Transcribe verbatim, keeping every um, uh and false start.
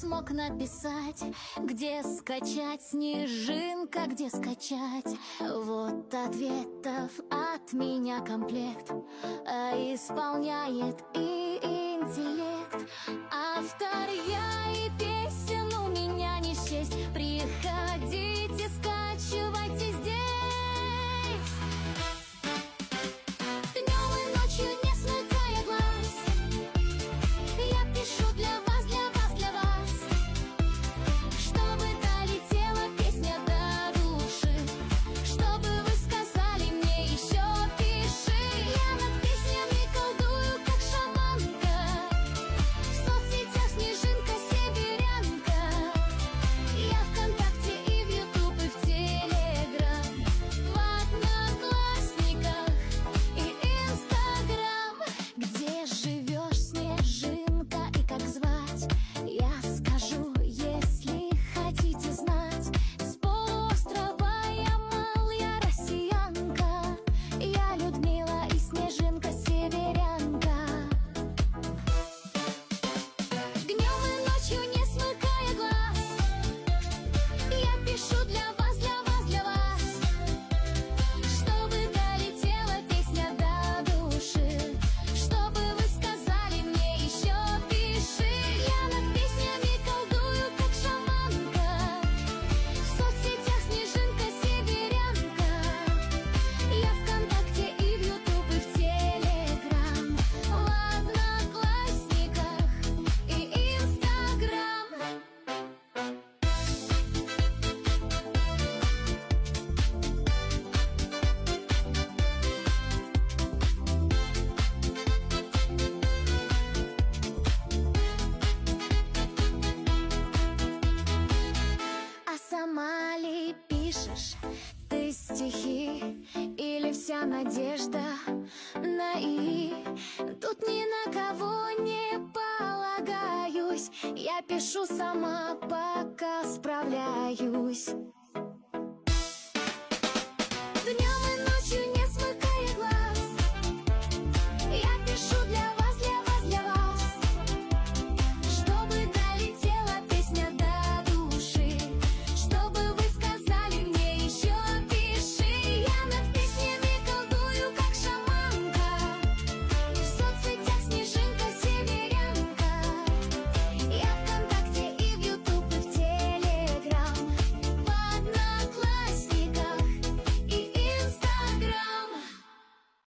смог написать, где скачать снежинка, где скачать. Вот ответов от меня комплект, а исполняет и интеллект. Автор я и песен у меня не счесть. Приходите, скачивайте здесь. Днем и ночью не смыкая глаз, я пишу для вас, для вас, для вас, чтобы долетела песня до души, чтобы вы сказали мне еще пиши. Я над песнями колдую, как шаманка, в соцсетях снежинка, северянка. Я ВКонтакте и в Ютуб, и в Телеграм, в Одноклассниках и Инстаграм. Где живешь, снежинка, и как звать, я скажу, если хотите знать. С полуострова Ямал, я россиянка, я Людмила и Снежинка, северянка. Днем и ночью не смыкая глаз, я пишу для вас, для вас, для вас, чтобы долетела песня до души, чтобы вы сказали мне еще пиши. Я над песнями колдую, как шаманка, в соцсетях снежинка, северянка. Я ВКонтакте и в Ютуб, и в Телеграм, в Одноклассниках и Инстаграм. А сама ли пишешь ты стихи, или вся надежда на «и»? Тут ни на кого не полагаюсь, я пишу сама, пока справляюсь.